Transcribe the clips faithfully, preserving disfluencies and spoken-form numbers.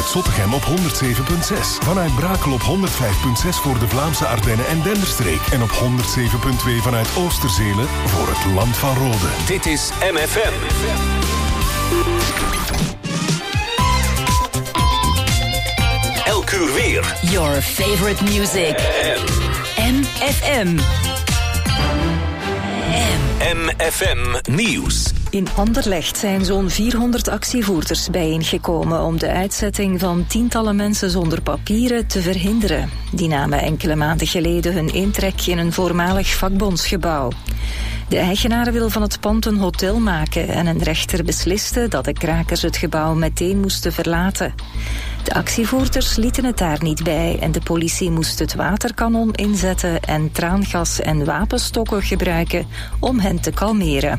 vanuit Zottegem op honderd zeven komma zes. Vanuit Brakel op honderd vijf komma zes voor de Vlaamse Ardennen en Denderstreek. En op honderd zeven komma twee vanuit Oosterzelen voor het Land van Rode. Dit is M F M. Elk uur weer. Your favorite music. M F M. M F M Nieuws. In Anderlecht zijn zo'n vierhonderd actievoerders bijeengekomen om de uitzetting van tientallen mensen zonder papieren te verhinderen. Die namen enkele maanden geleden hun intrek in een voormalig vakbondsgebouw. De eigenaar wil van het pand een hotel maken en een rechter besliste dat de krakers het gebouw meteen moesten verlaten. De actievoerders lieten het daar niet bij en de politie moest het waterkanon inzetten en traangas en wapenstokken gebruiken om hen te kalmeren.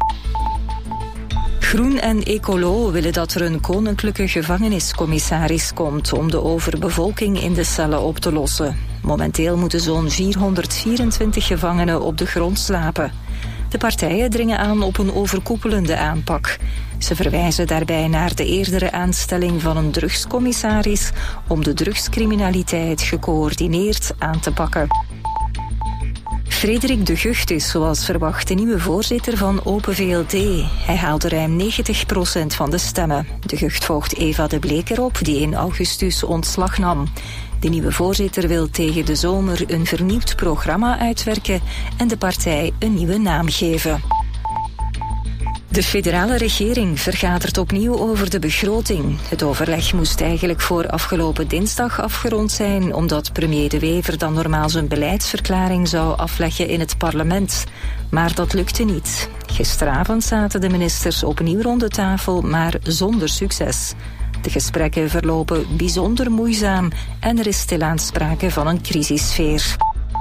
Groen en Ecolo willen dat er een koninklijke gevangeniscommissaris komt om de overbevolking in de cellen op te lossen. Momenteel moeten zo'n vierhonderdvierentwintig gevangenen op de grond slapen. De partijen dringen aan op een overkoepelende aanpak. Ze verwijzen daarbij naar de eerdere aanstelling van een drugscommissaris om de drugscriminaliteit gecoördineerd aan te pakken. Frederik de Gucht is zoals verwacht de nieuwe voorzitter van Open V L D. Hij haalde ruim negentig procent van de stemmen. De Gucht volgt Eva de Bleker op, die in augustus ontslag nam. De nieuwe voorzitter wil tegen de zomer een vernieuwd programma uitwerken en de partij een nieuwe naam geven. De federale regering vergadert opnieuw over de begroting. Het overleg moest eigenlijk voor afgelopen dinsdag afgerond zijn, omdat premier De Wever dan normaal zijn beleidsverklaring zou afleggen in het parlement. Maar dat lukte niet. Gisteravond zaten de ministers opnieuw rond de tafel, maar zonder succes. De gesprekken verlopen bijzonder moeizaam en er is stilaan sprake van een crisissfeer.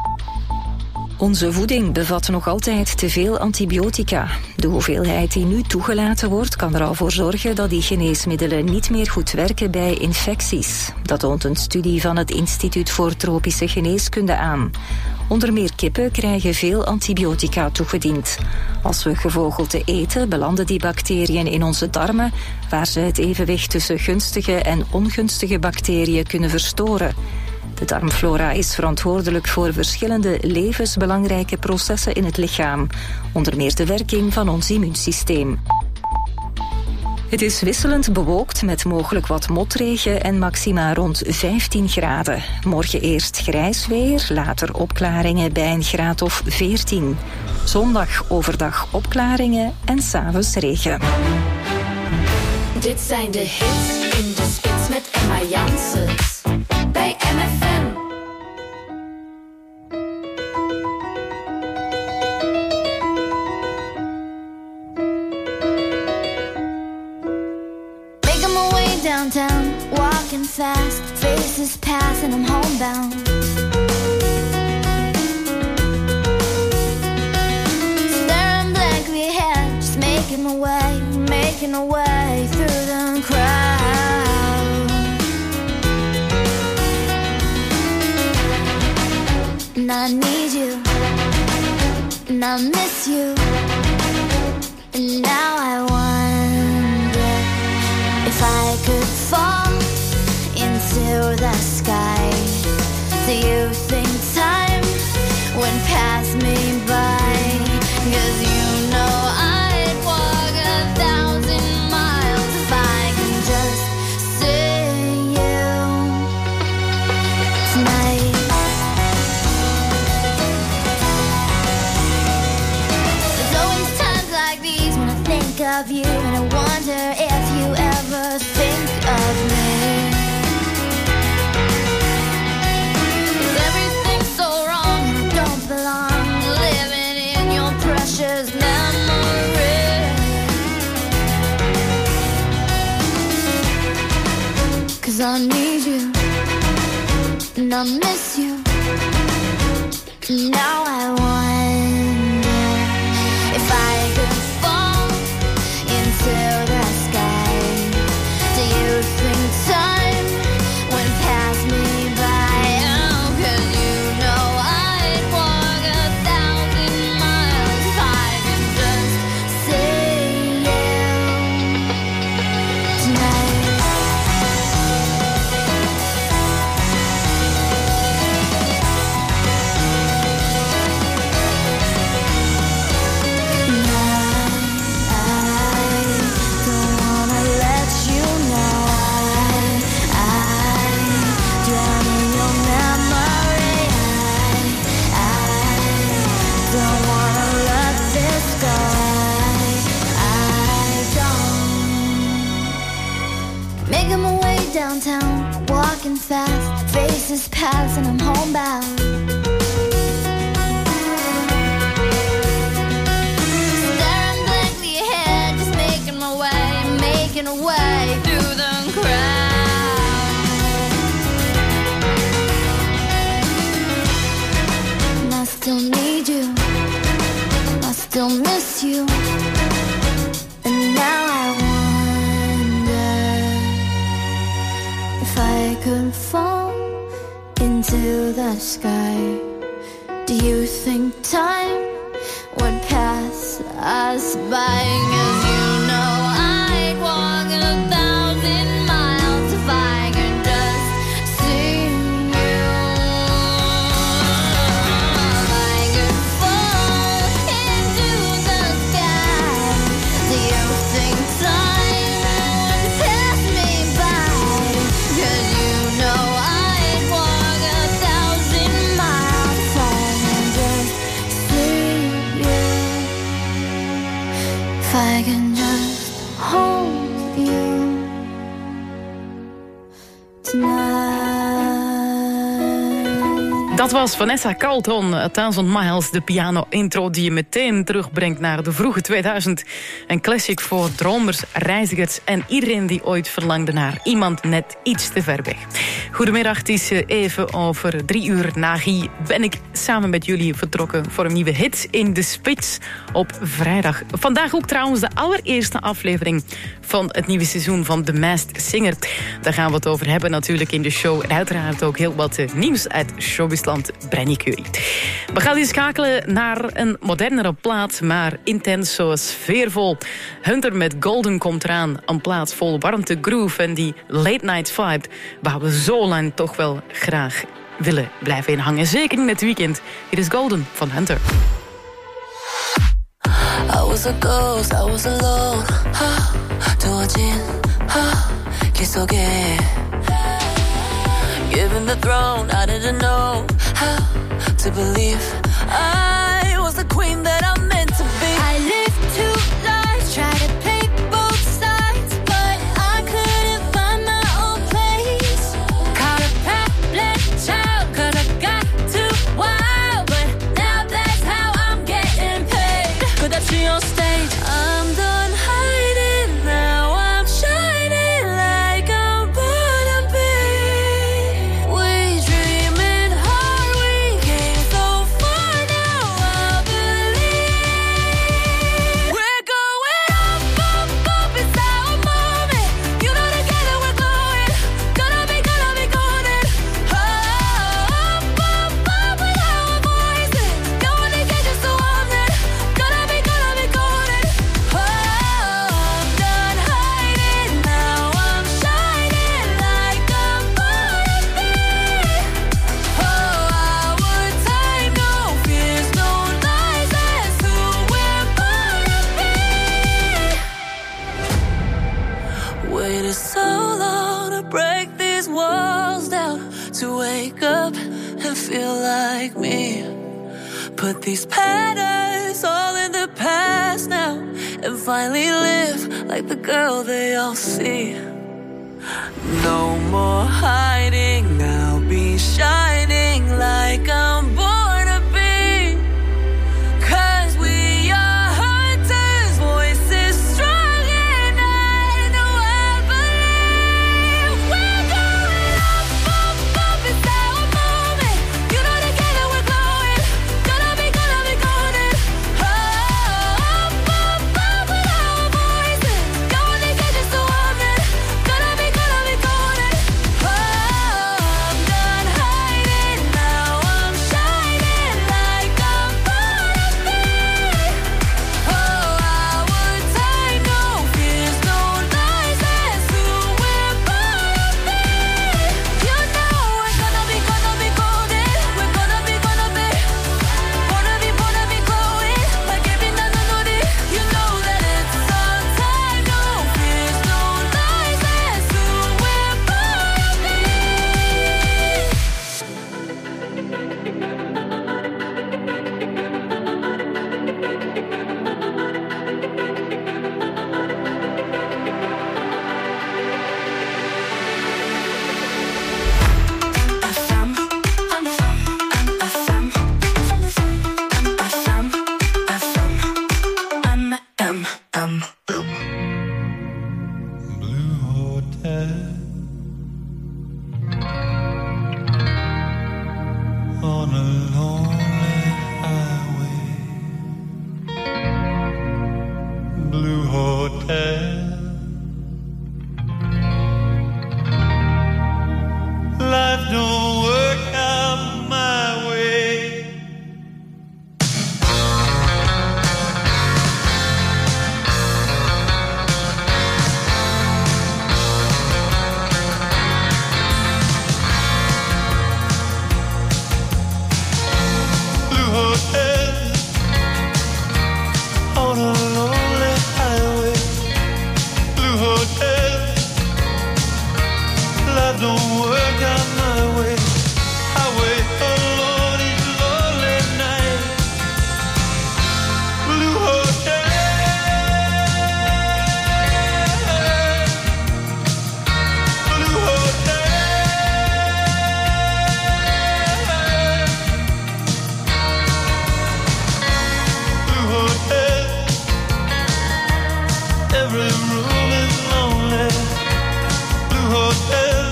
Onze voeding bevat nog altijd te veel antibiotica. De hoeveelheid die nu toegelaten wordt kan er al voor zorgen dat die geneesmiddelen niet meer goed werken bij infecties. Dat toont een studie van het Instituut voor Tropische Geneeskunde aan. Onder meer kippen krijgen veel antibiotica toegediend. Als we gevogelte eten, belanden die bacteriën in onze darmen, waar ze het evenwicht tussen gunstige en ongunstige bacteriën kunnen verstoren. De darmflora is verantwoordelijk voor verschillende levensbelangrijke processen in het lichaam, onder meer de werking van ons immuunsysteem. Het is wisselend bewolkt met mogelijk wat motregen en maxima rond vijftien graden. Morgen eerst grijs weer, later opklaringen bij een graad of veertien. Zondag overdag opklaringen en 's avonds regen. Dit zijn de hits in de spits met Emma Janssens bij M F M. Making my way downtown, walking fast, faces pass and I'm homebound. Staring blankly ahead, just making my way, making my way through the crowd. And I need you, and I miss you, and now I wonder if I could fall into the sky. Do you think time would pass me by? 'Cause you know I'd walk a thousand miles if I can just see you tonight. There's always times like these when I think of you, and I wonder if you ever think of me. 'Cause everything's so wrong and I don't belong, living in your precious memory. 'Cause I need you, and I miss you, and now I wonder if I could fall into the sky. Do you think time would pass me by? Oh, 'cause you know I'd walk a thousand miles if I could just see you tonight. downtown, walking fast, faces pass and I'm homebound. Staring blankly ahead, just making my way, making a way through the crowd. And I still need you, I still miss you. And now I I could fall into the sky. Do you think time would pass us by? 'Cause you know I'd walk a thousand miles if I could just see you. I could fall into the sky. Do you think time would pass me by? 'Cause you know I'd walk a thousand miles if I can just see you. If I can just hold you tonight. Dat was Vanessa Carlton, A Thousand Miles, de piano-intro die je meteen terugbrengt naar de vroege tweeduizend. Een classic voor dromers, reizigers en iedereen die ooit verlangde naar iemand net iets te ver weg. Goedemiddag, het is even over drie uur na Guy ben ik samen met jullie vertrokken voor een nieuwe hit in de Spits op vrijdag. Vandaag ook trouwens de allereerste aflevering van het nieuwe seizoen van The Masked Singer. Daar gaan we het over hebben natuurlijk in de show. En uiteraard ook heel wat nieuws uit showbizland. Brenny Curry. We gaan hier schakelen naar een modernere plaat, maar intens zo sfeervol. Hunter met Golden komt eraan. Een plaat vol warmte, groove en die late night vibe waar we zo lang toch wel graag willen blijven inhangen. Zeker in het weekend. Hier is Golden van Hunter. I was a ghost, I was alone. 두어진 길 속에 given the throne, I didn't know how to believe I was the queen that I'm meant to be. I lived two lives, tried to play both sides, but I couldn't find my own place. Caught a pat-led child, 'cause I got too wild, but now that's how I'm getting paid. Could I see on stage? I'm done hiding now, I'm shining like I'm born to be. We dreaming hard, we came so far, now I believe we're going up, up, up, it's our moment. You know together we're glowing, gonna be, gonna be golden. Oh, up, up, up with our voices, no one can get us so warm then. Gonna be, gonna be golden. Oh, I'm done hiding now, I'm shining like I'm born to be. Oh, our time, no fears, no lies, that's who we're born to be. Waited so long to break these walls down, to wake up and feel like me. Put these patterns all in the past now, and finally live like the girl they all see. No more hiding, I'll be shining like I'm born to be. 'Cause we are hunters, voices strong, and I know I believe we're going up, up, up, it's our moment. You know together we're glowing, gonna be, gonna be golden. Oh, up, up, up with our voices, no one can get us so warm then. don't work out my way. I wait alone each lonely night. Blue hotel, blue hotel, blue hotel. Every room is lonely. Blue hotel.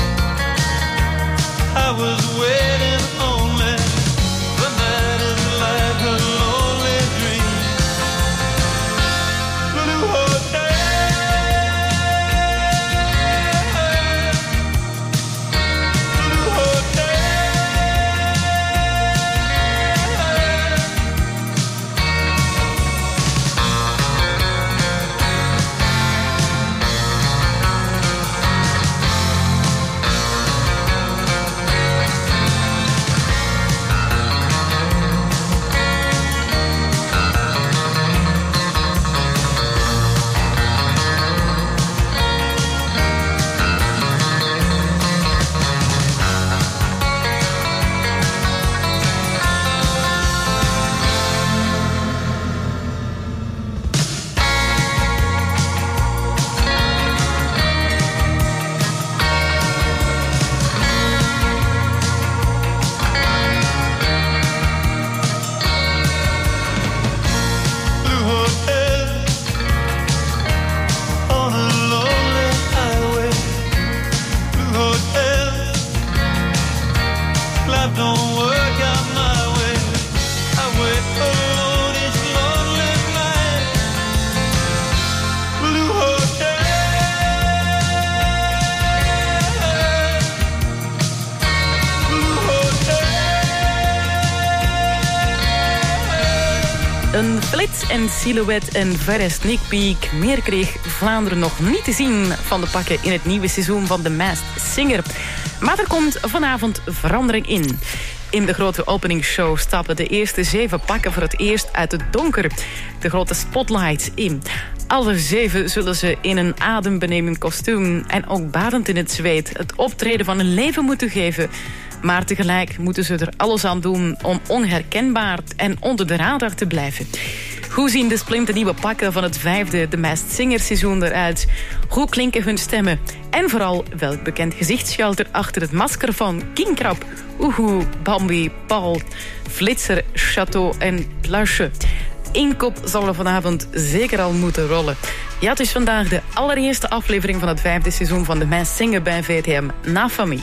I was waiting only. The night is like a lonely dream. Blue hotel. Blue hotel. Blue hotel on a lonely highway. Blue hotel, life don't work out my way. I wait alone each lonely night. Blue hotel, blue hotel. Een flits en silhouet en verre sneak peek. Meer kreeg Vlaanderen nog niet te zien van de pakken in het nieuwe seizoen van The Masked Singer. Maar er komt vanavond verandering in. In de grote openingsshow stappen de eerste zeven pakken voor het eerst uit het donker. De grote spotlights in. Alle zeven zullen ze in een adembenemend kostuum en ook badend in het zweet het optreden van hun leven moeten geven. Maar tegelijk moeten ze er alles aan doen om onherkenbaar en onder de radar te blijven. Hoe zien de splinternieuwe pakken van het vijfde The Masked Singer seizoen eruit? Hoe klinken hun stemmen? En vooral, welk bekend gezicht schuilt er achter het masker van King Krab, Oehoe, Bambi, Paul, Flitser, Chateau en Pluche? Eén kop zal er vanavond zeker al moeten rollen. Ja, het is vandaag de allereerste aflevering van het vijfde seizoen van The Masked Singer bij V T M Na Familie.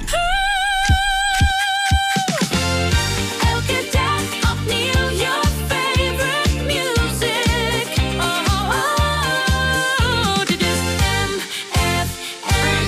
Elke dag opnieuw your favorite music. Oh, oh, oh. Dit is M F M.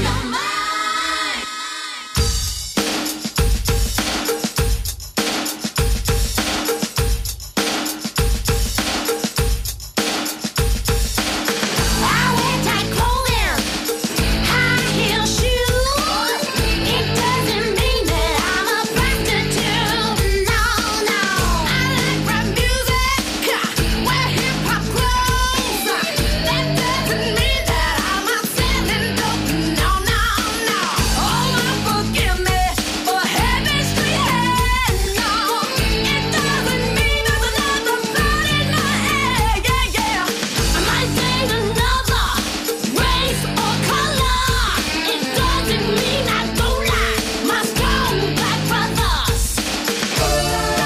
I wear tight clothing, high heel shoes. It doesn't mean that I'm a prostitute. No, no. I like rap music, wear hip hop clothes. That doesn't mean that I'm a selling dope. No, no, no. Oh, Lord, forgive me for having straight hair. No, it doesn't mean there's another blood in my hair. Yeah, yeah. I might date another race or color. It doesn't mean I don't like my strong black brothers. Why,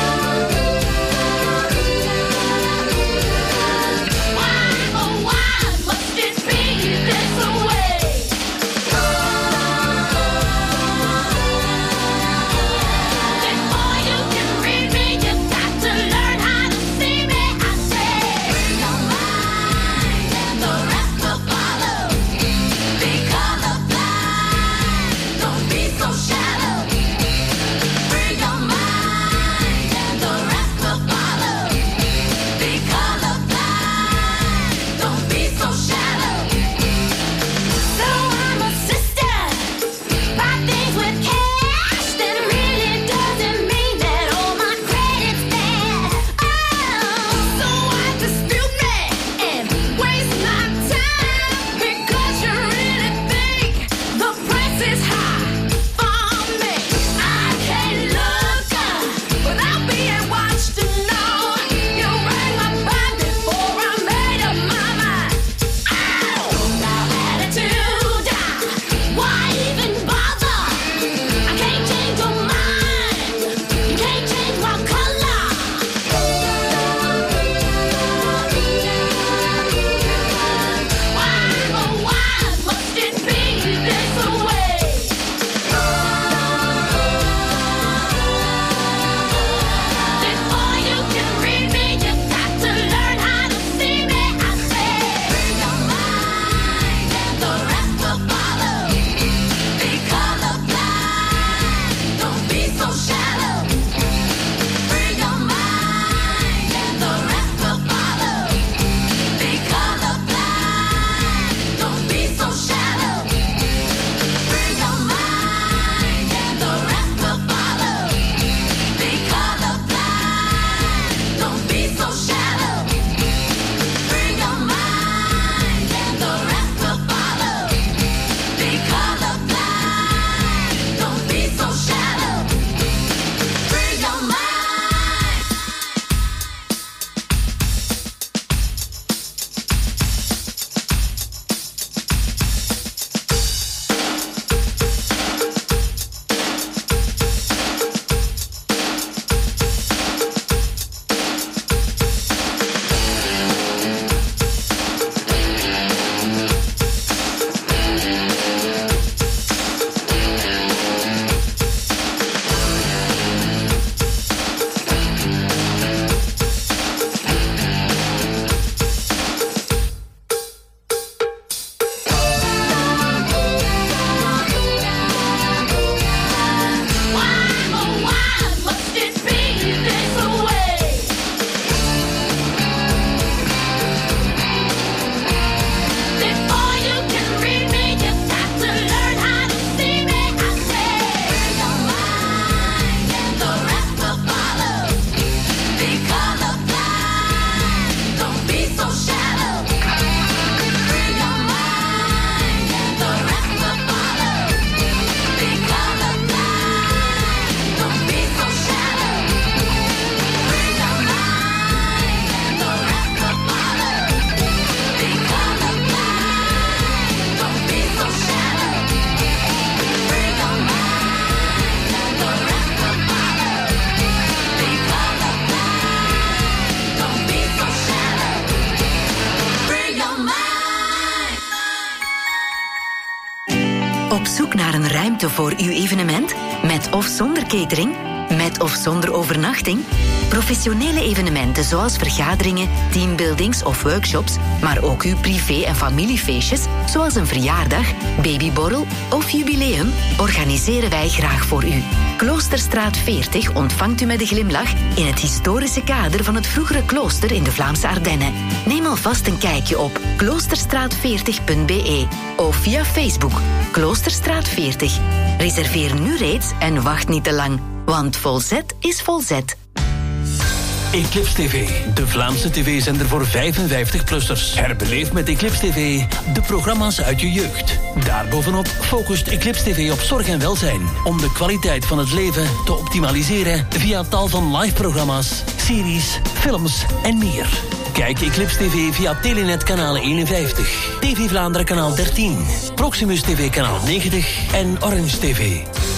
oh why must it be this way? Before you can read me, you got to learn how to see me. I say, no mind, and the rest will follow. Be colorblind, ruimte voor uw evenement? Met of zonder catering? Met of zonder overnachting? Professionele evenementen zoals vergaderingen, teambuildings of workshops, maar ook uw privé- en familiefeestjes, zoals een verjaardag, babyborrel of jubileum, organiseren wij graag voor u. Kloosterstraat veertig ontvangt u met een glimlach in het historische kader van het vroegere klooster in de Vlaamse Ardennen. Neem alvast een kijkje op kloosterstraat veertig punt b e of via Facebook Kloosterstraat veertig. Reserveer nu reeds en wacht niet te lang, want volzet is volzet. Eclipse T V, de Vlaamse tv-zender voor vijfenvijftig-plussers. Herbeleef met Eclipse T V de programma's uit je jeugd. Daarbovenop focust Eclipse T V op zorg en welzijn, om de kwaliteit van het leven te optimaliseren via tal van live-programma's, series, films en meer. Kijk Eclipse T V via Telenet kanaal eenenvijftig, T V Vlaanderen kanaal dertien, Proximus T V kanaal negentig en Orange T V.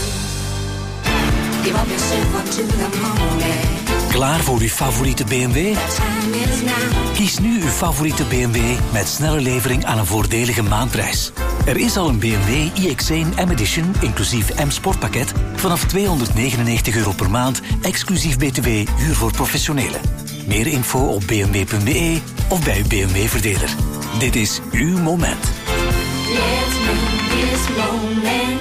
Klaar voor uw favoriete B M W? Kies nu uw favoriete B M W met snelle levering aan een voordelige maandprijs. Er is al een B M W i X één M Edition inclusief M-sportpakket vanaf tweehonderdnegenennegentig euro per maand, exclusief B T W huur voor professionelen. Meer info op b m w punt b e of bij uw B M W-verdeler. Dit is uw moment. Let's make this moment.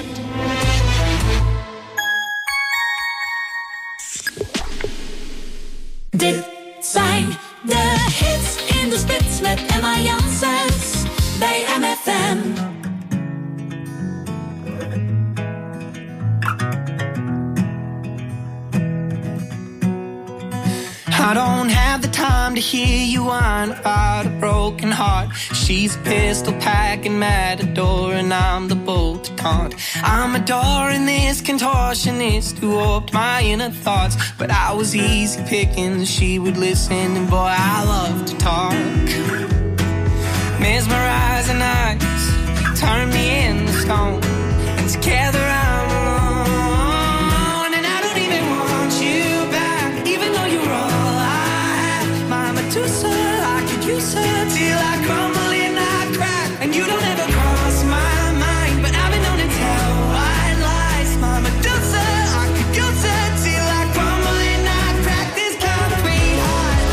Dit zijn de hits in de spits met Emma Janssens bij M F M. I don't have the time to hear you whine about a broken heart. She's a pistol packing matador and I'm the bolt to taunt. I'm adoring this contortionist who warped my inner thoughts, but I was easy picking, she would listen, and boy I love to talk. Mesmerizing eyes turn me into stone, and together I'm alone, and I don't even want you back, even though you're all Medusa, I could use her till I crumble and I crack. And you don't ever cross my mind, but I've been known to tell white lies. My Medusa, I could use her till I crumble and I crack. This concrete heart,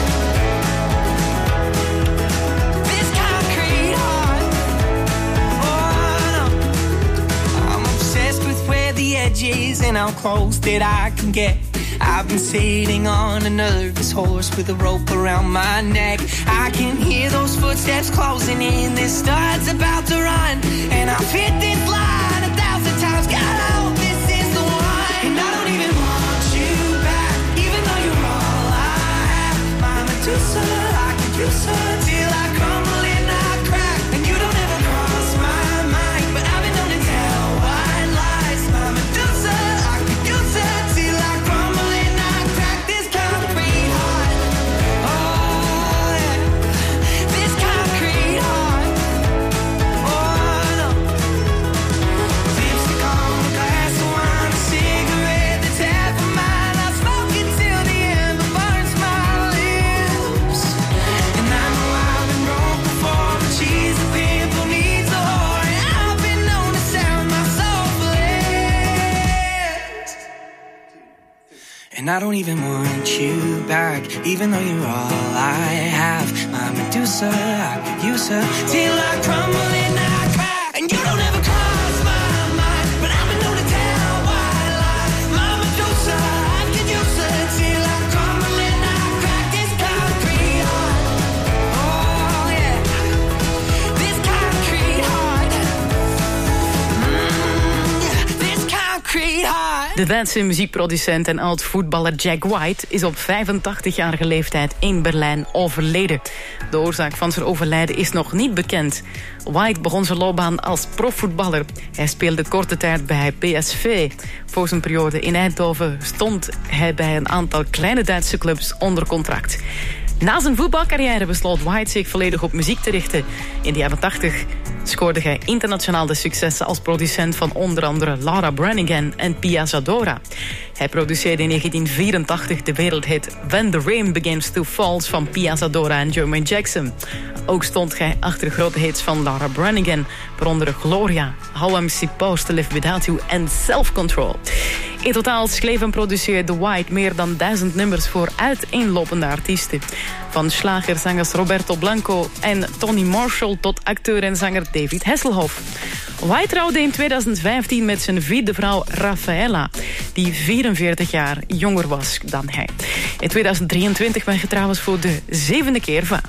this concrete heart. Oh no, I'm obsessed with where the edge is and how close that I can get. I've been sitting on a nervous horse with a rope around my neck. I can hear those footsteps closing in. This star's about to run, and I've hit this line a thousand times. God, I hope this is the one. And I don't even want you back, even though you're all I have. My Medusa, I could use her till I crumble and I crack. And you don't ever cross my mind, but I've been known to tell white lies. My Medusa, I could use her till I crumble. And I don't even want you back, even though you're all I have. My Medusa, I could use her till I crumble and I crack. And you don't ever cross my mind, but I've been known to tell white lies. My Medusa, I could use her till I crumble and I crack. This concrete heart, oh yeah, this concrete heart, mm, yeah, this concrete heart. De Duitse muziekproducent en oud-voetballer Jack White is op vijfentachtigjarige leeftijd in Berlijn overleden. De oorzaak van zijn overlijden is nog niet bekend. White begon zijn loopbaan als profvoetballer. Hij speelde korte tijd bij P S V. Voor zijn periode in Eindhoven stond hij bij een aantal kleine Duitse clubs onder contract. Na zijn voetbalcarrière besloot White zich volledig op muziek te richten. In de jaren tachtig scoorde hij internationaal de successen als producent van onder andere Laura Branigan en Pia Zadora. Hij produceerde in negentien vierentachtig de wereldhit When the Rain Begins to Fall van Pia Zadora en Jermaine Jackson. Ook stond hij achter grote hits van Laura Branigan, waaronder Gloria, How I'm Supposed to Live Without You en Self Control. In totaal schreef en produceerde White meer dan duizend nummers voor uiteenlopende artiesten. Van slagerzangers Roberto Blanco en Tony Marshall tot acteur en zanger David Hasselhoff. White trouwde in tweeduizend vijftien met zijn vierde vrouw Rafaela, die vierenveertig jaar jonger was dan hij. In tweeduizend drieëntwintig ben je trouwens voor de zevende keer van.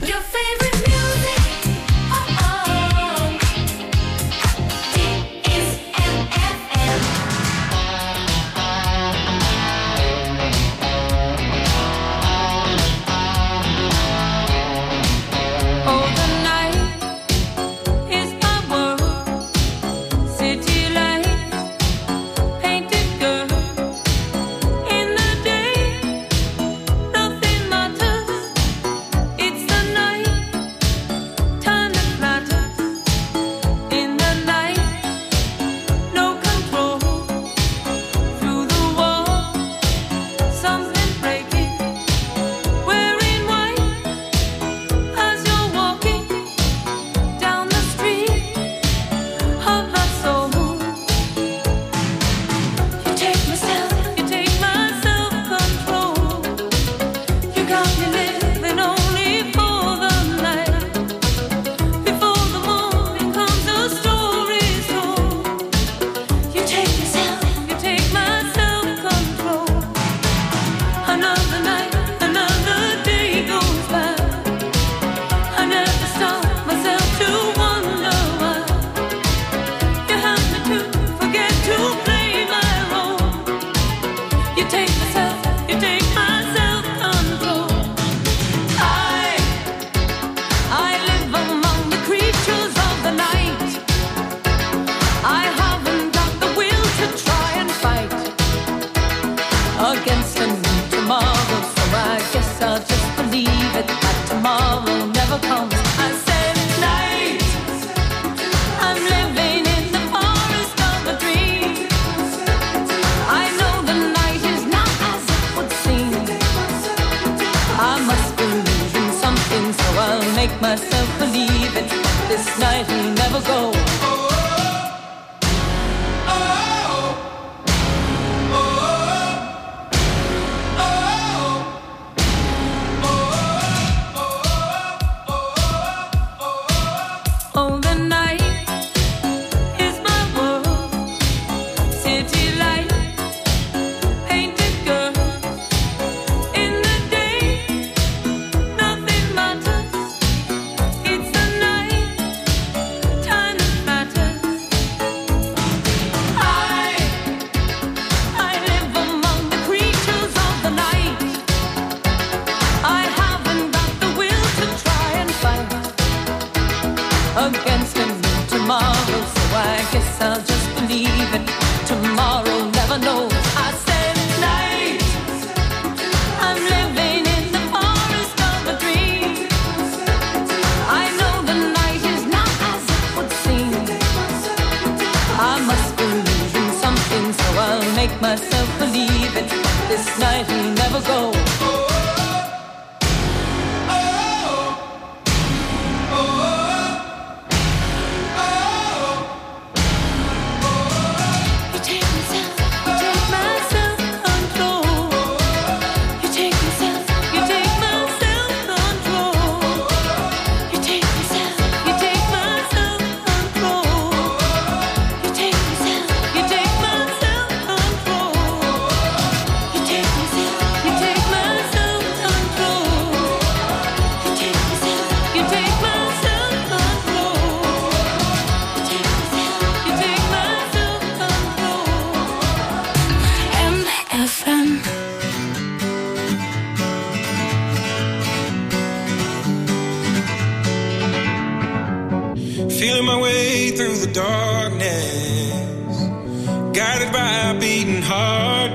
Feeling my way through the darkness, guided by a beating heart.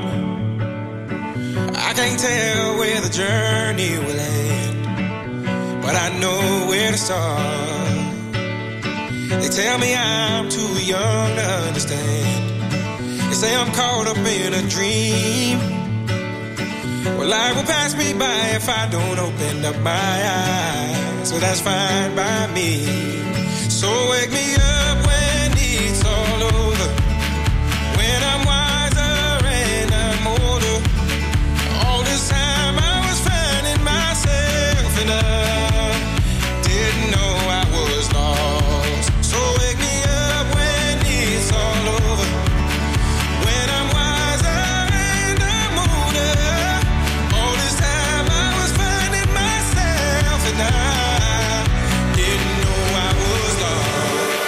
I can't tell where the journey will end, but I know where to start. They tell me I'm too young to understand. They say I'm caught up in a dream. Well, life will pass me by if I don't open up my eyes. So that's fine by me. So wake me up when it's all over, when I'm wiser and I'm older. All this time I was finding myself and I didn't know I was lost. So wake me up when it's all over, when I'm wiser and I'm older. All this time I was finding myself and I didn't know I was lost.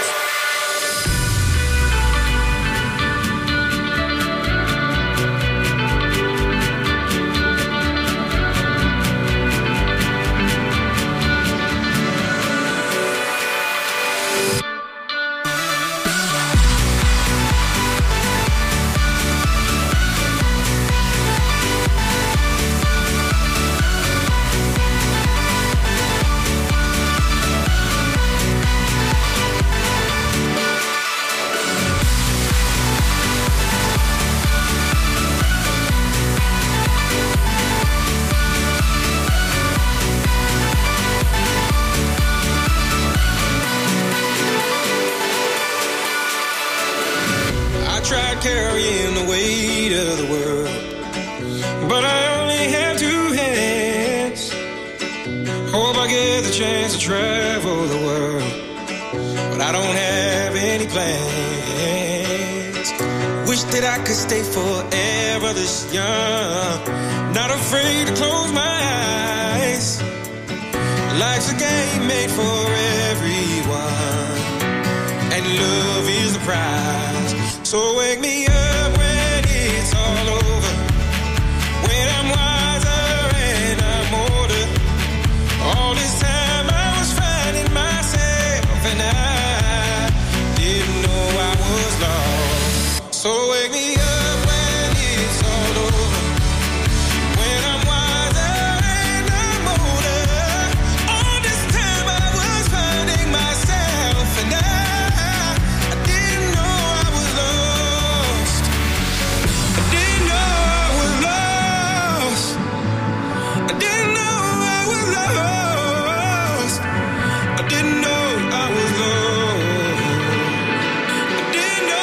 I tried carrying the weight of the world, but I only have two hands. Hope I get the chance to travel the world, but I don't have any plans. Wish that I could stay forever this young, not afraid to close my eyes. Life's a game made for everyone, and love is the prize. So wake me up when it's all over, when I'm wiser and I'm older. All this time I was finding myself and I didn't know I was lost. So wake me up when it's all over, when I'm wiser and I'm older. All this time I was finding myself and I I didn't know I was lost. I didn't know I was lost. I didn't know I was lost. I didn't know I was lost. I didn't know.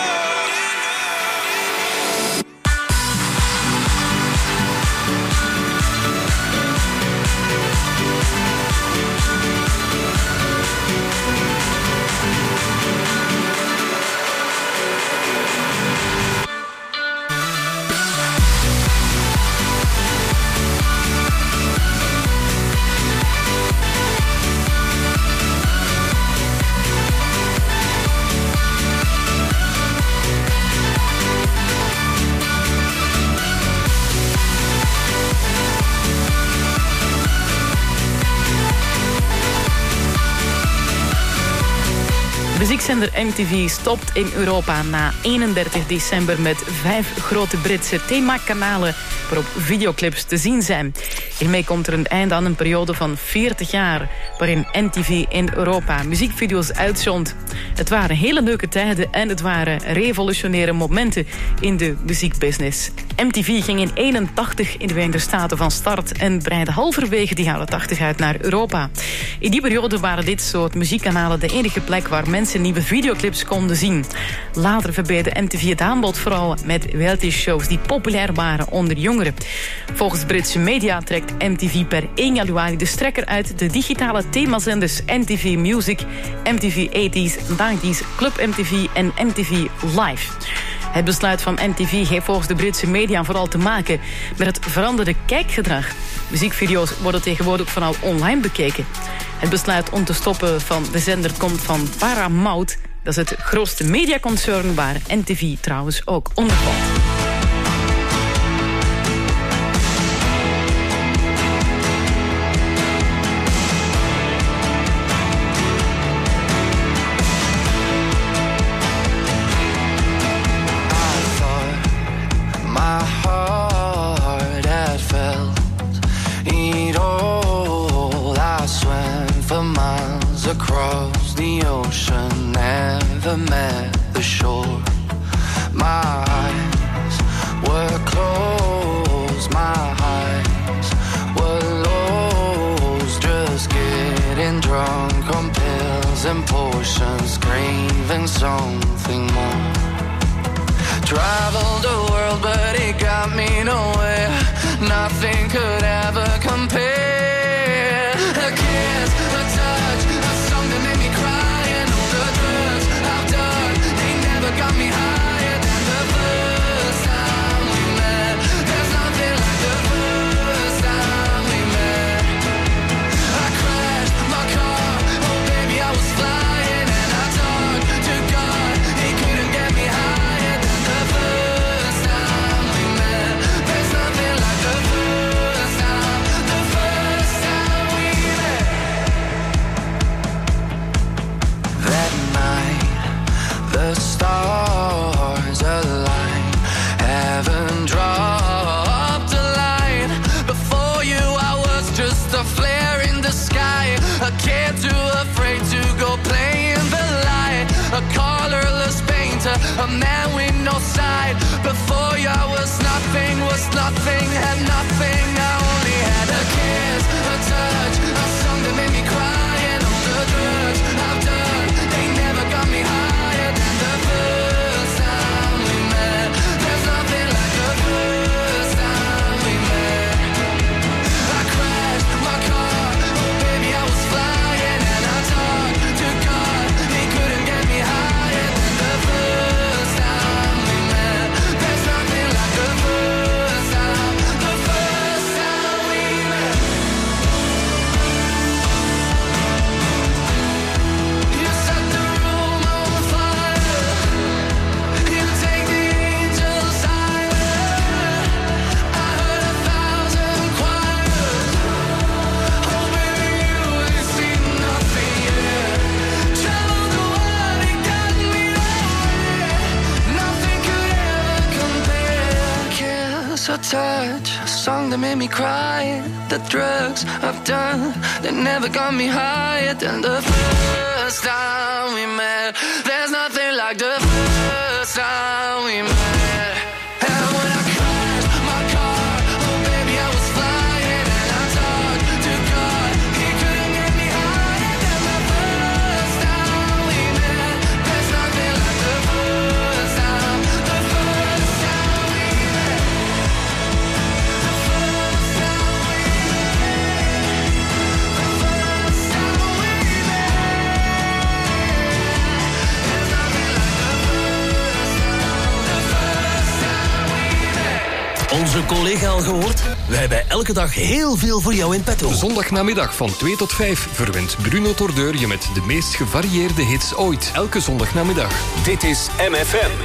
Muziekzender M T V stopt in Europa na eenendertig december met vijf grote Britse themakanalen waarop videoclips te zien zijn. Hiermee komt er een einde aan een periode van veertig jaar waarin M T V in Europa muziekvideo's uitzond. Het waren hele leuke tijden en het waren revolutionaire momenten in de muziekbusiness. M T V ging in eenentachtig in de Verenigde Staten van start en breidde halverwege de jaren tachtig uit naar Europa. In die periode waren dit soort muziekkanalen de enige plek waar mensen nieuwe videoclips konden zien. Later verbeterde M T V het aanbod vooral met reality shows die populair waren onder jongeren. Volgens Britse media trekt M T V per één januari de strekker uit de digitale themazenders M T V Music, M T V tachtig, negentig, Club M T V en M T V Live. Het besluit van M T V heeft volgens de Britse media vooral te maken met het veranderde kijkgedrag. Muziekvideo's worden tegenwoordig vooral online bekeken. Het besluit om te stoppen van de zender komt van Paramount. Dat is het grootste mediaconcern waar M T V trouwens ook onder valt. Across the ocean emotions, craving something more. Traveled the world, but it got me nowhere. Nothing could ever compare. A kiss, a touch, a song that made me cry, and all the drugs I've done, they never got me higher than the first time we met. There's nothing like the first time we met. I crashed my car, oh baby I was flying, and I talked to God, he couldn't get me higher than the first time we met. There's nothing like the first time, the first time we met. That night, the stars aligned, heaven dropped a line. Before you I was just a flare in the sky, a kid too afraid to go play in the light, a colorless painter, a man with no side. Before you I was nothing, was nothing, had nothing. I only had a kiss, a touch, a song that made me cry, and all the drugs I've done, they never got me higher than the first time we met. There's nothing like the first time we met. I crashed my car, oh baby I was flying, and I talked to God, he couldn't get me higher than the first time we met. There's nothing like the first time, the first time we met. You set the room on fire, you take the angels higher. I heard a thousand choirs, oh baby you ain't seen nothing yet. Traveled the world, it got me nowhere. Nothing could ever compare. Kiss, a touch, a song that made me cry. The drugs I've done, they never got me higher than the first time we met. There's nothing like the first time we met. And when I crashed my car, oh baby I was flying, and I talked to God, he couldn't get me higher than the first time we met. There's nothing like the first time, the first time we met. The first time we met. The first time we met. There's nothing like the first time, the first time we met. Onze collega al gehoord? Wij hebben elke dag heel veel voor jou in petto. Zondagnamiddag van twee tot vijf verwint Bruno Tordeur je met de meest gevarieerde hits ooit. Elke zondagnamiddag. Dit is M F M.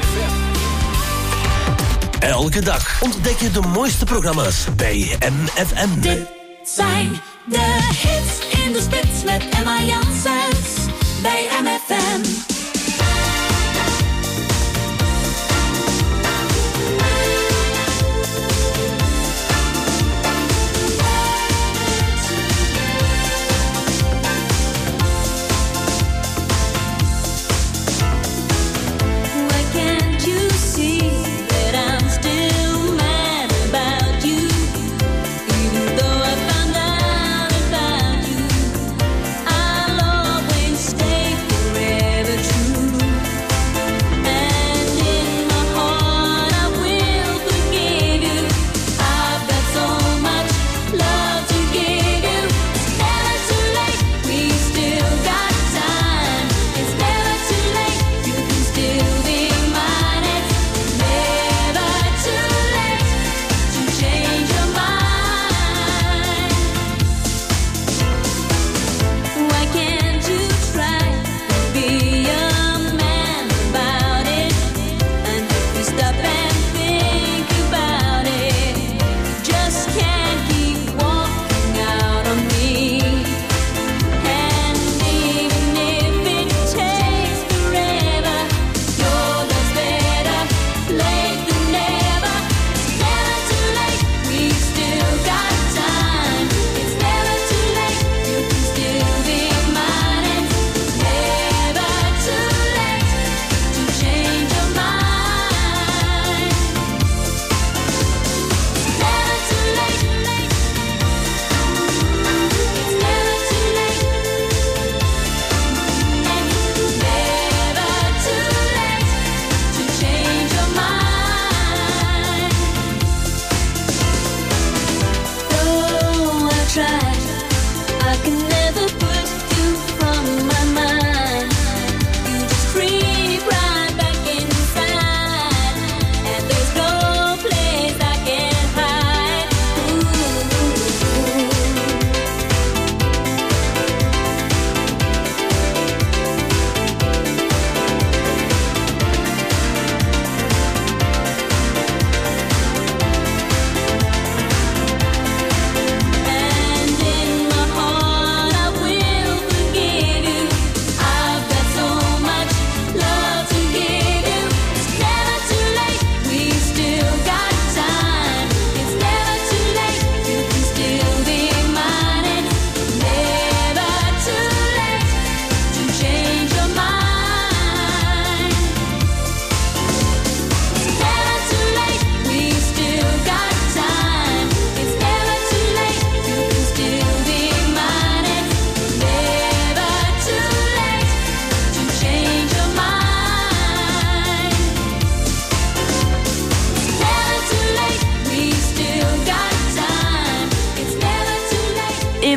Elke dag ontdek je de mooiste programma's bij M F M. Dit zijn de hits in de spits met Emma Janssens bij M F M. Why can't you see that I'm still mad about you? Even though I found out about you, I'll always stay forever.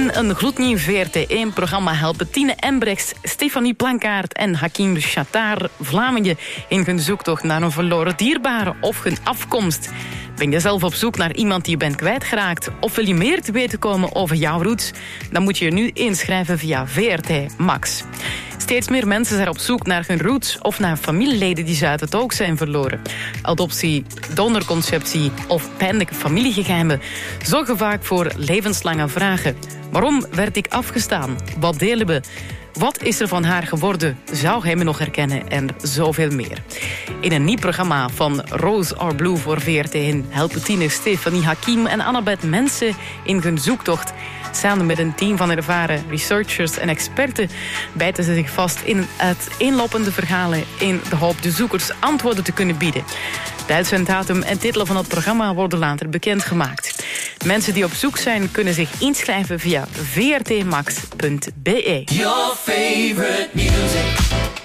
In een gloednieuw V R T één-programma helpen Tine Embrechts, Stefanie Plankaert en Hakim Chatar Vlamingen in hun zoektocht naar een verloren dierbare of hun afkomst. Ben je zelf op zoek naar iemand die je bent kwijtgeraakt of wil je meer te weten komen over jouw roots? Dan moet je je nu inschrijven via V R T Max. Steeds meer mensen zijn op zoek naar hun roots of naar familieleden die ze uit het oog zijn verloren. Adoptie, donorconceptie of pijnlijke familiegeheimen zorgen vaak voor levenslange vragen. Waarom werd ik afgestaan? Wat delen we? Wat is er van haar geworden? Zou hij me nog herkennen? En zoveel meer. In een nieuw programma van Rose or Blue voor V R T helpen Tine, Stefanie, Hakim en Annabeth mensen in hun zoektocht. Samen met een team van ervaren researchers en experten bijten ze zich vast in uiteenlopende verhalen in de hoop de zoekers antwoorden te kunnen bieden. De uitzenddatum en titel van het programma worden later bekendgemaakt. Mensen die op zoek zijn kunnen zich inschrijven via v r t max punt b e. Your favorite music.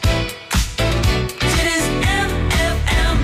Dit is M F M.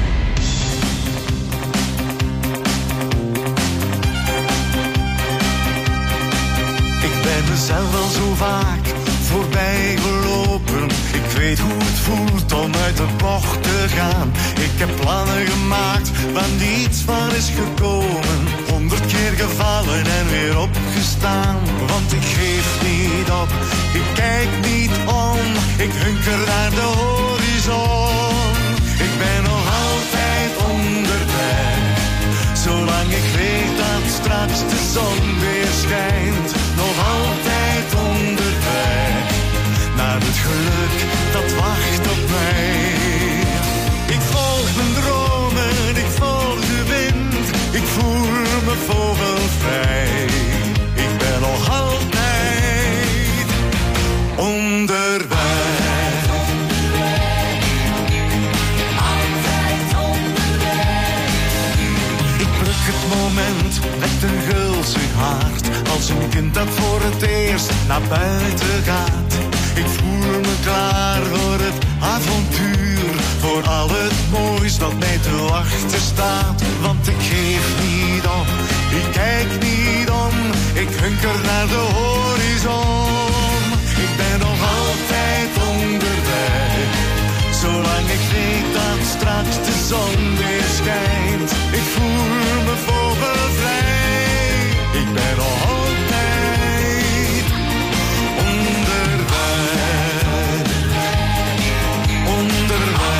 Ik ben mezelf al zo vaak voorbij gelopen. Ik weet hoe het voelt om uit de bocht te gaan. Ik heb plannen gemaakt waar niets van is gekomen. Honderd keer gevallen en weer opgestaan. Want ik geef niet op, ik kijk niet om. Ik hunker naar de horizon. Ik ben nog altijd onderweg. Zolang ik weet dat straks de zon weer schijnt. Nog altijd onderweg. Naar het geluk dat wacht op mij. Ik volg mijn dromen, ik volg de wind. Ik voel me vogelvrij. Ik ben nog altijd onderweg. Altijd onderweg. Ik pluk het moment met een gulzig hart. Als een kind dat voor het eerst naar buiten gaat. Ik voel me klaar voor het avontuur. Voor al het moois dat mij te wachten staat. Want ik geef niet op, ik kijk niet om. Ik hunker naar de horizon. Ik ben nog altijd onderweg. Zolang ik weet dat straks de zon weer schijnt. Ik voel me vogelvrij. Ik ben nog altijd onderweg. Onderweg.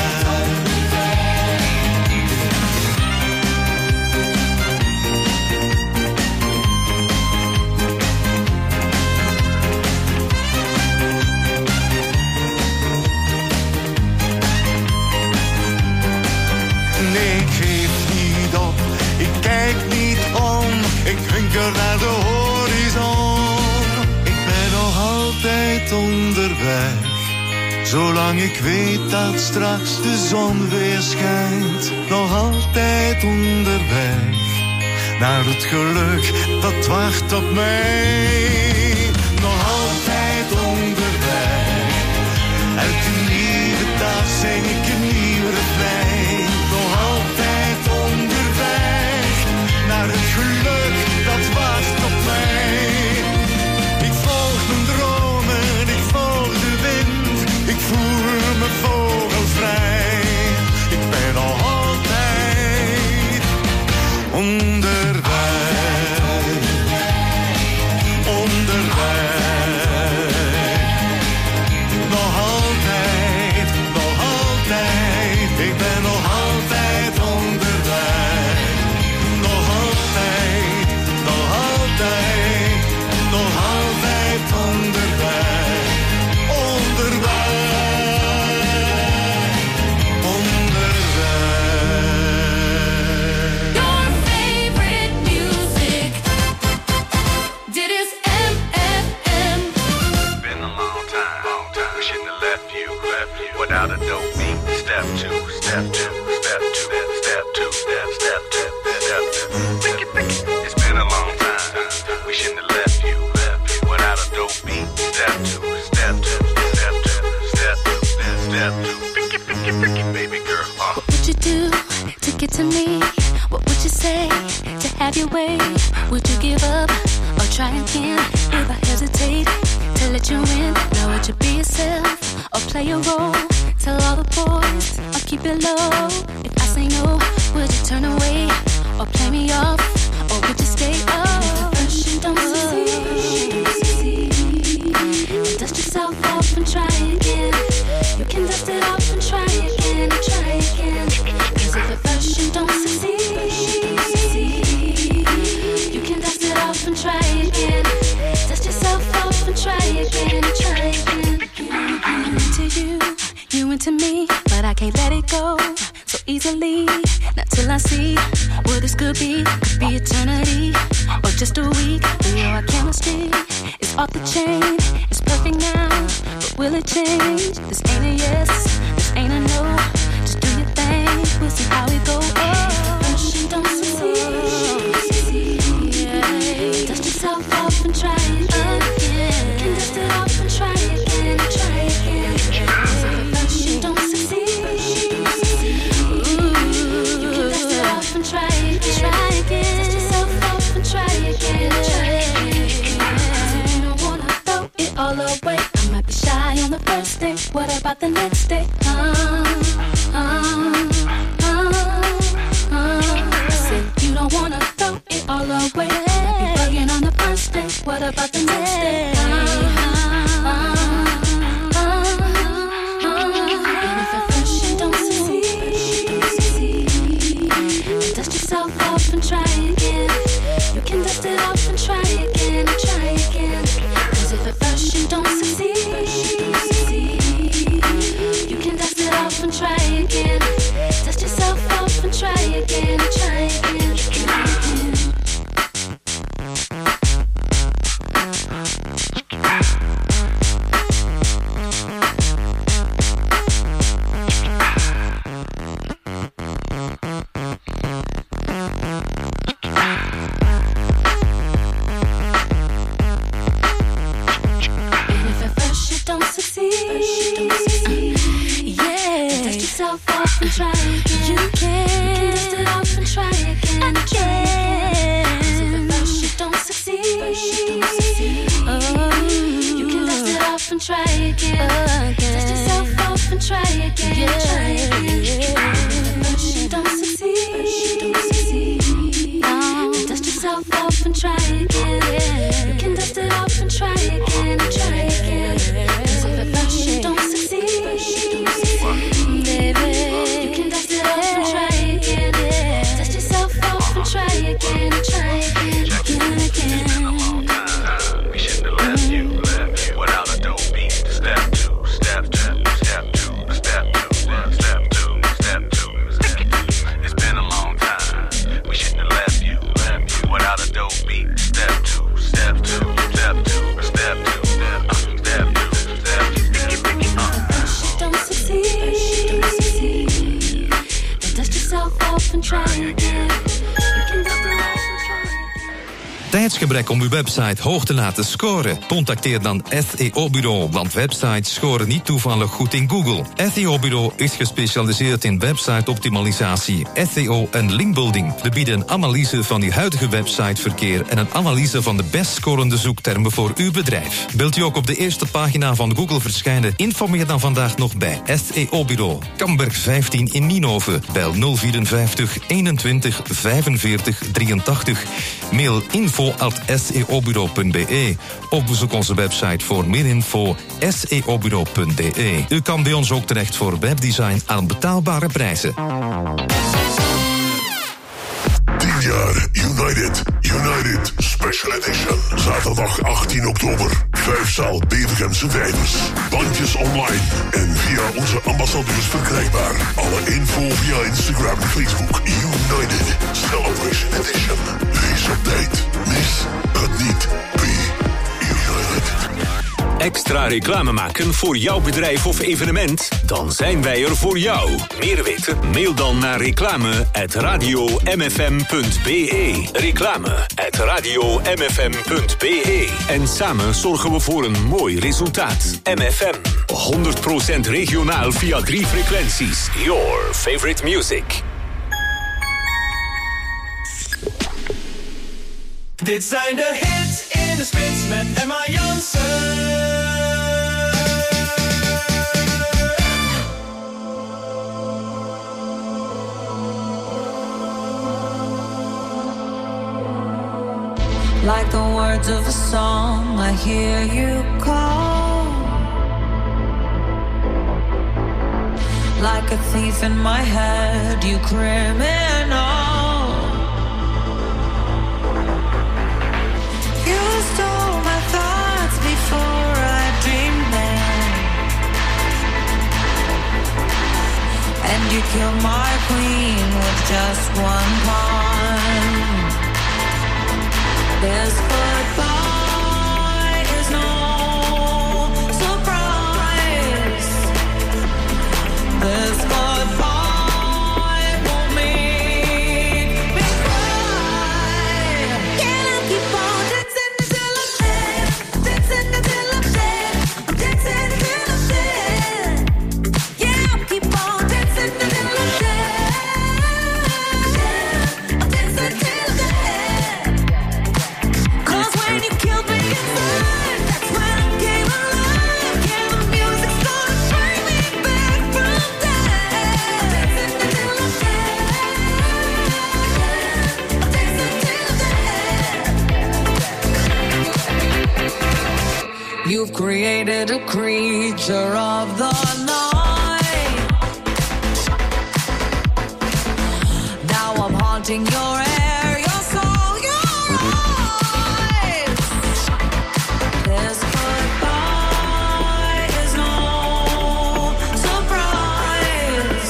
Nee, ik geef niet op, ik kijk niet om. Ik hunker naar de horizon. Ik ben nog altijd onderweg. Zolang ik weet dat straks de zon weer schijnt. Nog altijd onderweg. Naar het geluk dat wacht op mij. Nog altijd onderweg. Elke nieuwe dag zing ik een nieuw refrein. Nog altijd onderweg. Naar het geluk dat wacht op mij. Ik volg mijn dromen, ik volg de wind. Ik voel me vogelvrij. Ik ben nog altijd onderweg. Onderweg. Nog altijd, nog altijd. Ik ben nog What would you say to have your way? Would you give up or try again? If I hesitate to let you in, now would you be yourself or play a role? Tell all the boys or keep it low. If I say no, would you turn away or play me off? Or would you stay up? If at first you don't succeed, dust yourself off and try again. You can dust it off and try again, and try again. Cause if at first you don't succeed, you can dust it off and try again. Dust yourself off and try again, and try again. I'm into you, you into me, but I can't let it go so easily. Not till I see what this could be. Could be eternity or just a week. We know our chemistry is off the chain. It's perfect now, but will it change? This ain't a yes, this ain't a no. Just do your thing, we'll see how it goes. Oh, first you don't succeed, yeah. Dust yourself off and try again. You can dust it off and try again, and try again. So at first you don't succeed, ooh, you can dust it off and try again. Try again. Dust yourself off and try again, try again. So you don't wanna throw it all away. I might be shy on the first day. What about the next day? Uh, uh, uh, uh. I said you don't wanna throw it all away. Might be bugging on the first day. What about the next day? Uh, uh, uh, uh. And if at first you don't succeed, dust yourself off and try again. You can dust it off and try again, and try again. Cause if at first you don't succeed, you can dust it off and try again. Dust yourself off and try again, and try again, try again. Off and try again. You can dust it off and try again, and try again. Cause if at first you don't succeed, oh, you can dust it off and try again. Dust yourself off and try again, try again. If at first you don't succeed, oh, dust yourself off and try again. You can dust it off and try again, and try again. Cause if at first you don't succeed, baby, you can dust it off and try again. Dust yourself off and try again, and try again, again, again. We shouldn't have left you, left you without a dope beat. Step two, step two, step two, step two, step two, step two, step two. It's been a long time. We shouldn't have left you, left you without a dope beat. Step two, step two, step two, step two, step two, step two, step two. Don't succeed, then dust yourself off and try again. You can dust it off and try again. Tijdsgebrek om uw website hoog te laten scoren? Contacteer dan S E O-bureau, want websites scoren niet toevallig goed in Google. S E O-bureau is gespecialiseerd in website-optimalisatie, S E O en linkbuilding. We bieden een analyse van uw huidige websiteverkeer en een analyse van de best scorende zoektermen voor uw bedrijf. Wilt u ook op de eerste pagina van Google verschijnen? Informeer dan vandaag nog bij S E O-bureau. Kamberg vijftien in Nienhoven. Bel nul vierenvijftig eenentwintig vijfenveertig drieëntachtig. Mail info at s e o bureau punt b e of bezoek onze website voor meer info s e o bureau punt b e. U kan bij ons ook terecht voor webdesign aan betaalbare prijzen. tien jaar United, United Special Edition. Zaterdag achttien oktober. Vijfzaal Bevergemse Vijvers. Bandjes online en via onze ambassadeurs verkrijgbaar. Alle info via Instagram en Facebook. United Celebration Edition. Wees op tijd. Mis het niet. Be United. Extra reclame maken voor jouw bedrijf of evenement? Dan zijn wij er voor jou. Meer weten? Mail dan naar reclame at radio m f m punt b e. Reclame at radio m f m punt b e. En samen zorgen we voor een mooi resultaat. M F M, honderd procent regionaal via drie frequenties. Your favorite music. Dit zijn de hits in de spits met Emma Jansen. Like the words of a song, I hear you call. Like a thief in my head, you criminal. You stole my thoughts before I dreamed them, and you killed my queen with just one pawn. This goodbye is no surprise. This goodbye won't make me cry. Can I keep on dancing until I'm dead? Dancing until I'm dead. Dancing until I'm dead. Yeah, I'll keep on dancing until I'm dead. I'll dance until I'm dead. When you killed me inside, that's when I came alive. Yeah, the music's gonna bring me back from death. Dancing until I'm dead. Dancing until I'm dead. You've created a creature of the night. Now I'm haunting your air, your soul, your This goodbye is no surprise.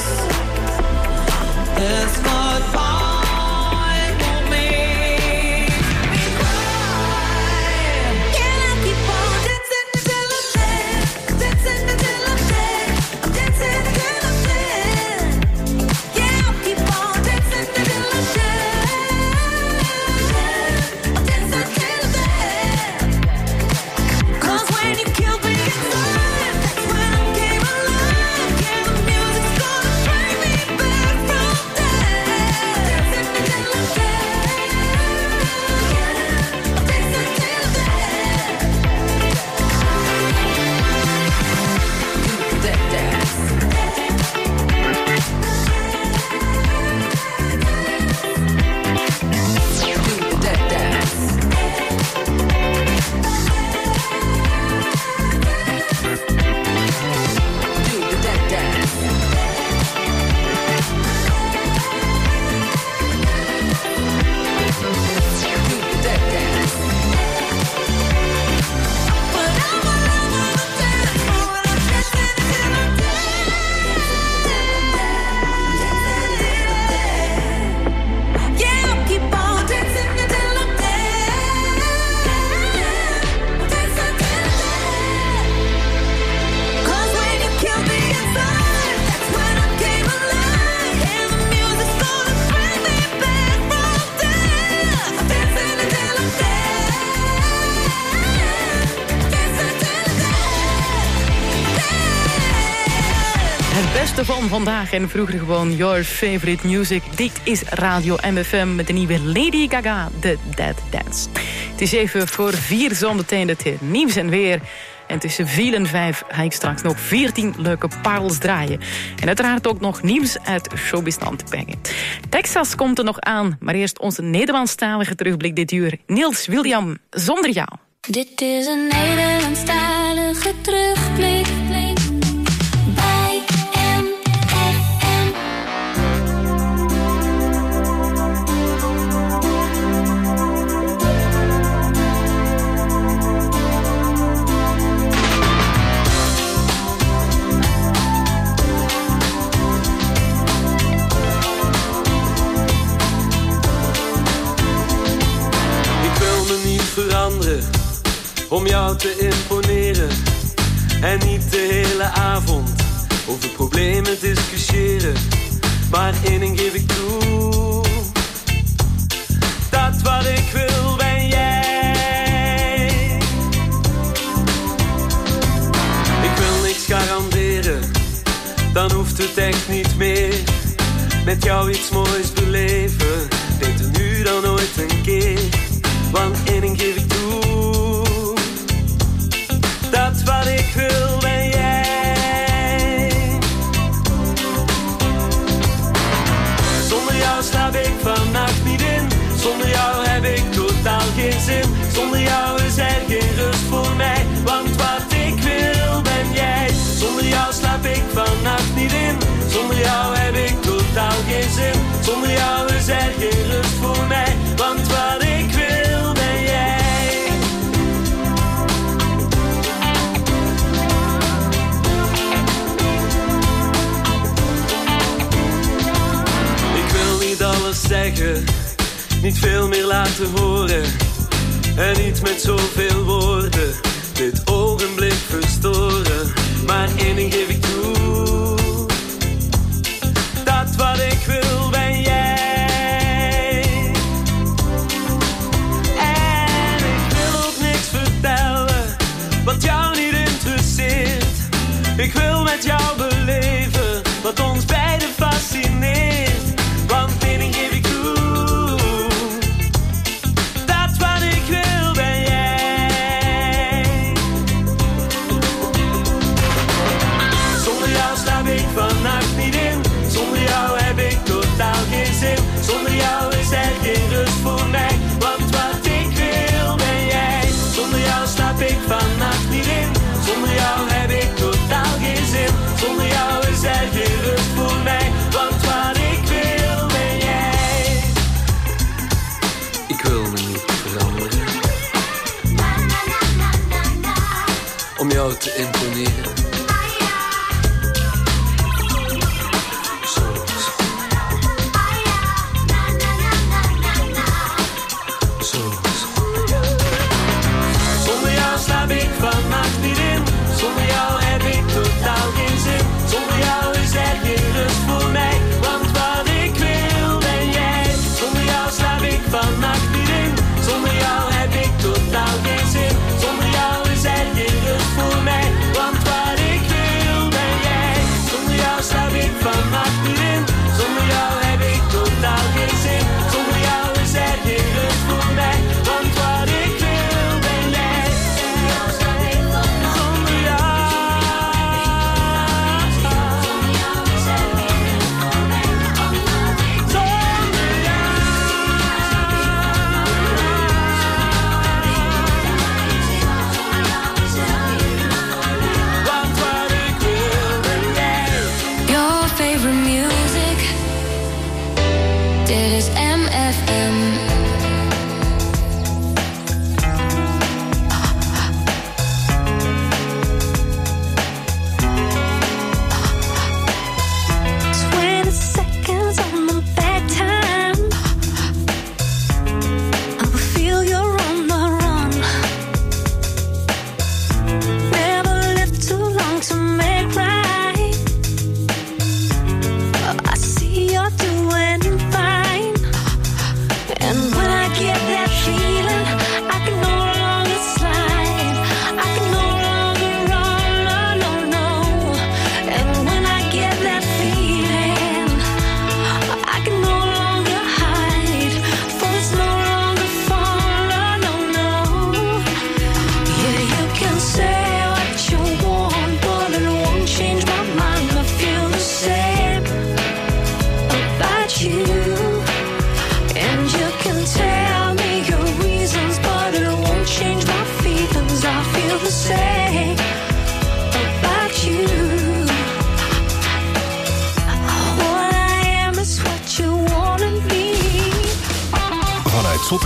This goodbye won't make me cry. Can I keep on dancing until I'm dead? Dancing until I'm dead. I'm dancing until I'm dead. Yeah, I'll keep on dancing until I'm dead. I'm dancing until I'm dead. Cause when you killed me inside, that's when I came alive. Yeah, the music's gonna bring me back from death. Dancing until I'm dead. Dancing until I'm dead. Do that dance. Do that dance. Do that dance. Do that dance. But I'm all over the dance floor and I'm dancing until I'm dead. Yeah, I'll keep on dancing until I'm dead. Dancing until I'm dead. Cause when you killed me inside, that's when I came alive. And the music's gonna bring me back from death. Dancing until I'm dead. Dancing until I'm Het beste van vandaag en vroeger gewoon your favorite music. Dit is Radio M F M met de nieuwe Lady Gaga, The Dead Dance. Het is even voor vier zometeen het nieuws en weer. En tussen vier en vijf ga ik straks nog veertien leuke parels draaien. En uiteraard ook nog nieuws uit showbiz-land brengen. Texas komt er nog aan, maar eerst onze Nederlandstalige terugblik dit uur. Niels William, Zonder jou. Dit is een Nederlandstalige terugblik bij M F M. Ik wil me niet veranderen om jou te imponeren. En niet de hele avond over problemen discussiëren. Maar één ding geef ik toe: dat wat ik wil ben jij. Ik wil niks garanderen, dan hoeft het echt niet meer. Met jou iets moois beleven, beter nu dan ooit een keer. Want Zonder jou is er geen rust voor mij, want wat ik wil ben jij. Zonder jou slaap ik vannacht niet in, zonder jou heb ik totaal geen zin. Zonder jou is er geen rust voor mij, want wat ik wil ben jij. Ik wil niet alles zeggen, niet veel meer laten horen. En niet met zoveel woorden dit ogenblik verstoren. Maar één ding geef ik toe, dat wat ik wil ben jij. En ik wil ook niks vertellen wat jou niet interesseert. Ik wil met jou beleven wat ons beiden fascineert. Want één ding geef ik toe, dat wat ik wil ben jij. Zonder jou slaap ik vannacht niet in, zonder jou heb ik totaal geen zin. Zonder jou is er geen rust voor mij, want wat ik wil ben jij. Zonder jou slaap ik vannacht niet in, zonder jou heb ik totaal geen zin. Zonder jou is er geen rust voor mij, want wat ik wil ben jij. Ik wil me niet veranderen om jou te imponeren. Zo, zo. Zo, zo. Zonder jou slaap ik vannacht niet in, zonder jou heb ik totaal geen zin. Zonder jou is er geen rust voor mij, want wat ik wil ben jij. Zonder jou slaap ik vannacht niet in, zonder jou heb ik totaal geen zin. Zonder jou is er geen rust voor mij, want wat ik wil ben jij. Zonder jou slaap ik vannacht niet in, zonder jou heb ik totaal geen zin. Zonder jou is er geen rust voor mij, want wat ik wil ben jij. Zonder jou slaap ik vannacht, zonder jou. Zonder jou is er geen rust voor mij, want wat ik wil. Zonder jou. Want wat ik wil ben jij. Your favorite music. Dit is M F M. Twenty seconds on my back time. I will feel you're on the run. Never lived too long to make right. I see you're doing fine. And when I get that feeling, I can no longer slide. I can no longer run, no, no, no. And when I get that feeling, I can no longer hide. For it's no longer fun, no, no, no. Yeah, you can say what you want, but it won't change my mind. I feel the same about you. And you can tell me your reasons, but it won't change my feelings. I feel the same about you. What I am is what you wanna be. Vanuit Zot